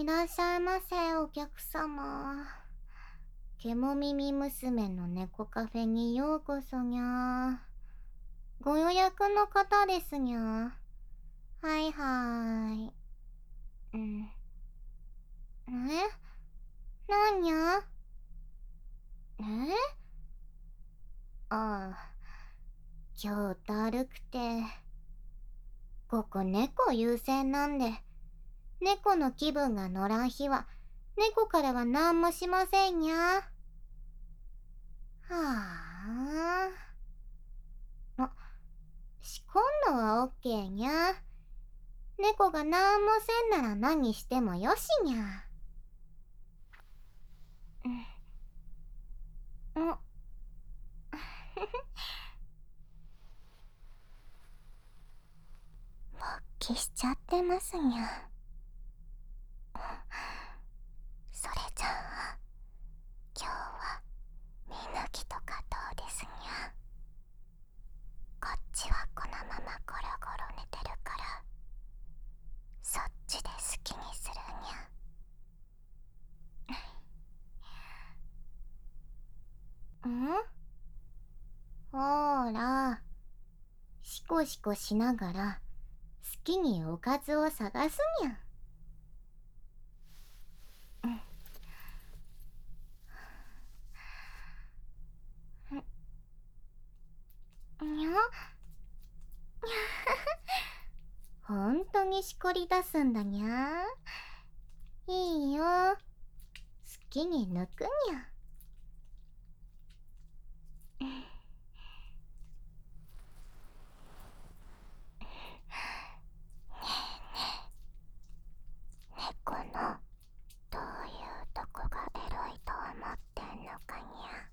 いらっしゃいませ、お客様。ケモ耳娘の猫カフェにようこそにゃ。ご予約の方ですにゃ。はいはーい。うん。なんにゃ。ああ、今日だるくて。ここ猫優先なんで、猫の気分が乗らん日は、猫からはなんもしませんにゃ。はあ。今度はオッケーにゃ。猫がなんもせんなら何してもよしにゃ。勃起しちゃってますにゃ。それじゃあ今日は見抜きとかどうですにゃ。こっちはこのままゴロゴロ寝てるから、そっちで好きにするにゃ。ほーら、シコシコしながら好きにおかずを探すにゃ。にゃ。ほんとにしこり出すんだにゃ。いいよ、好きに抜くにゃ。猫のどういうとこがエロいと思ってんのかにゃ。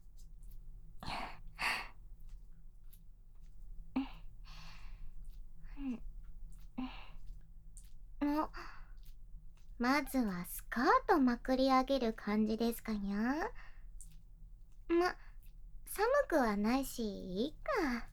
まずはスカートまくり上げる感じですかにゃ。寒くはないしいいか。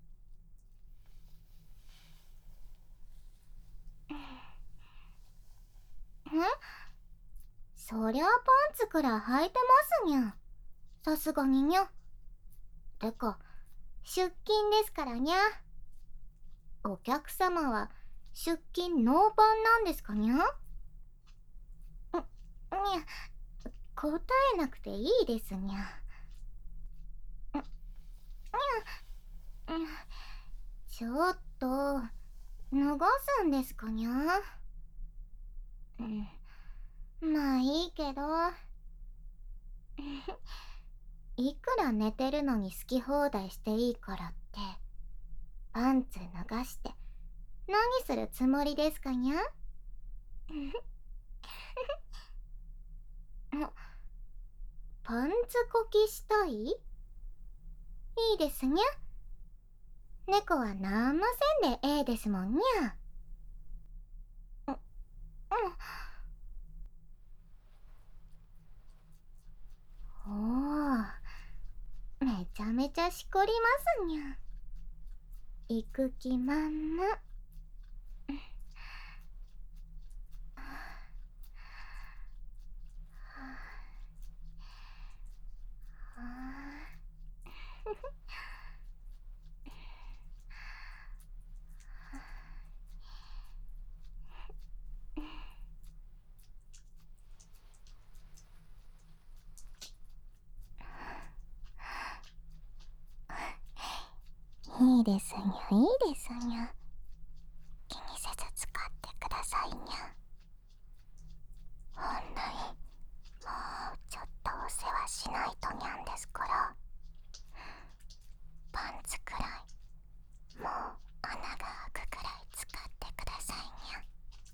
そりゃパンツくらい履いてますにゃ。さすがににゃ。てか出勤ですからにゃ。お客様は出勤ノーパンなんですかにゃ。にゃ、答えなくていいですにゃ。ちょっと脱がすんですかにゃ。まあいいけど。いくら寝てるのに好き放題していいからってパンツ脱がして何するつもりですかにゃ。パンツこきしたい？いいですにゃ。猫はなんもせんでええですもんにゃ。おお、めちゃめちゃしこりますにゃ。行く気満々。いいですにゃ、いいですにゃ。気にせず使ってくださいにゃ。ほんのにもうちょっとお世話しないとにゃんですから。パンツくらいもう穴が開くくらい使ってくださいにゃ。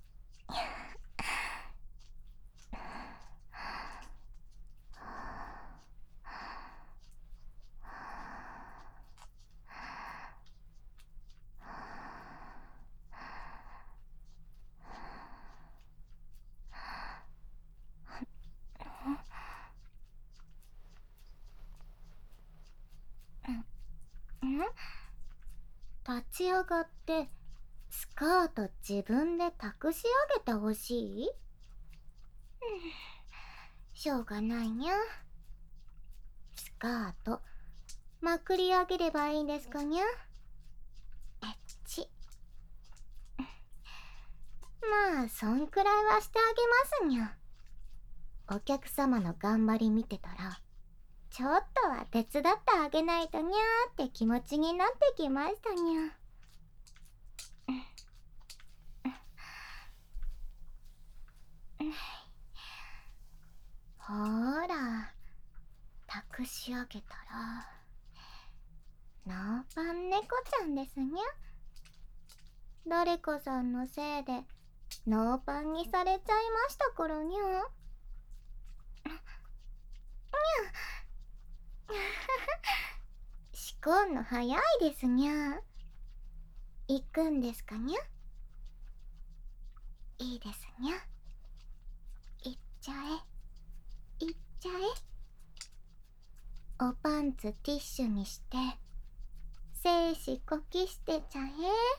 立ち上がってスカート自分で託し上げてほしい？ しょうがないにゃ。スカートまくり上げればいいんですかにゃ。えっち。まあそんくらいはしてあげますにゃ。お客様の頑張り見てたらちょっとは手伝ってあげないとにゃーって気持ちになってきましたにゃ。ほーら託し上げたらノーパン猫ちゃんですにゃ。誰かさんのせいでノーパンにされちゃいましたからにゃ。仕込んの早いですにゃ。行くんですかにゃ。いいですにゃ。行っちゃえ行っちゃえ。おパンツティッシュにして精子こきしてちゃえ。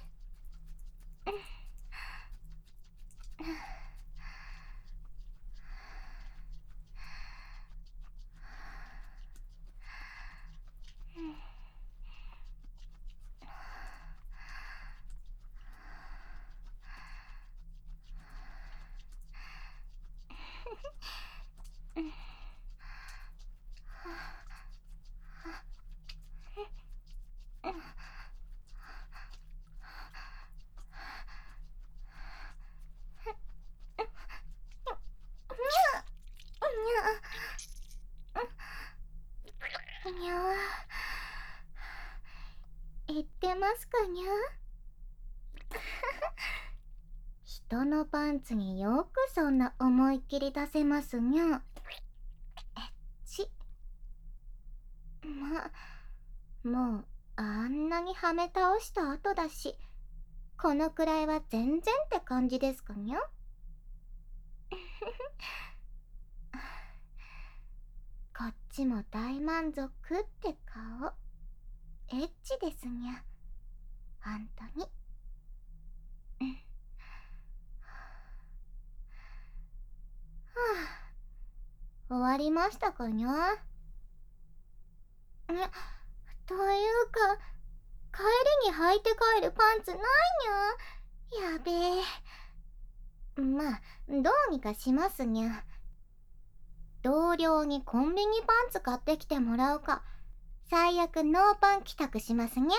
にゃ。言ってますかにゃ。人のパンツによくそんな思いっきり出せますにゃ。えっち。もうあんなにはめ倒した後だしこのくらいは全然って感じですかにゃ。こっちも大満足って顔。エッチですにゃ。ほんとに。はあ、終わりましたかにゃ。というか帰りに履いて帰るパンツないにゃ。やべえ。まあどうにかしますにゃ。同僚にコンビニパンツ買ってきてもらうか最悪ノーパン帰宅しますにゃ。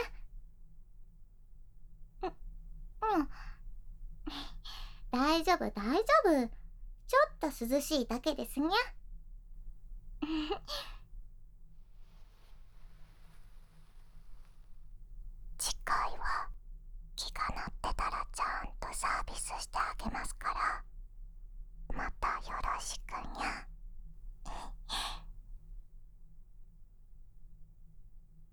大丈夫大丈夫。ちょっと涼しいだけですにゃ。